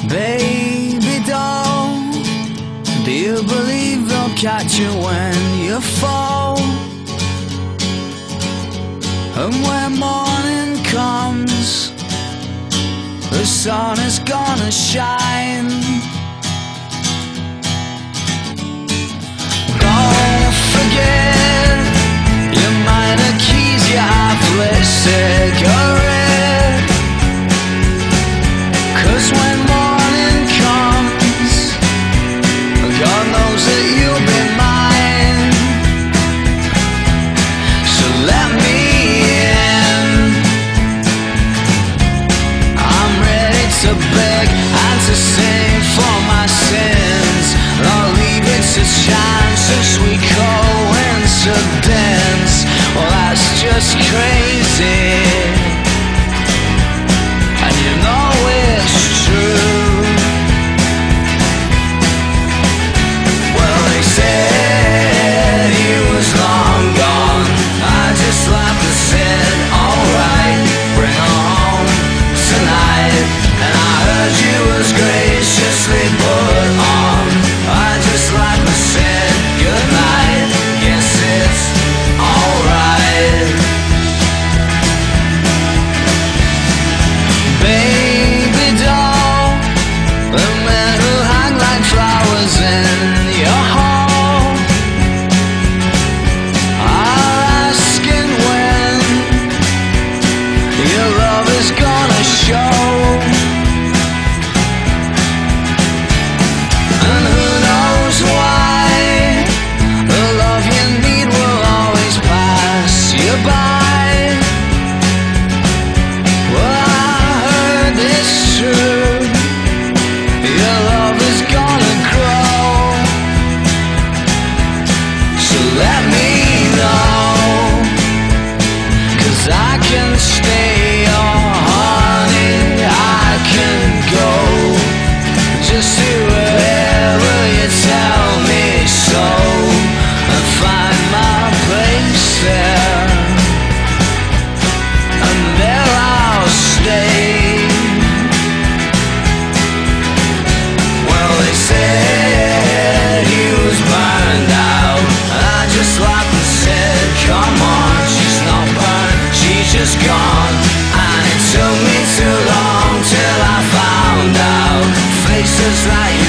Baby doll, do you believe they'll catch you when you fall? And when morning comes, the sun is gonna shine. Don't forget your minor keys, your half-lit cigarette. 'Cause when morning comes, God knows that you'll be mine. So let me in. I'm ready to beg and to sing for my sins. I'll leave it to chance as we coincidence. Well, that's just crazy, and you know it's true. Well, they said he was long gone. I just laughed and said, alright, bring her home tonight. And I heard you was graciously put on. I just laughed and said, good night, guess it's alright. Baby doll, the men who hang like flowers in your hall are asking when your love is gonna show. And who knows why the love you need will always pass you by. Well, I heard it's true, your love is gonna grow. So let me know, 'cause I can stay your honey, I can go just to wherever you tell me so, and find my place there, and there I'll stay. Well, they said he was burned out, and I just laughed and said, come on, she's not burned, she's just gone. And it took me too long till I found out faces like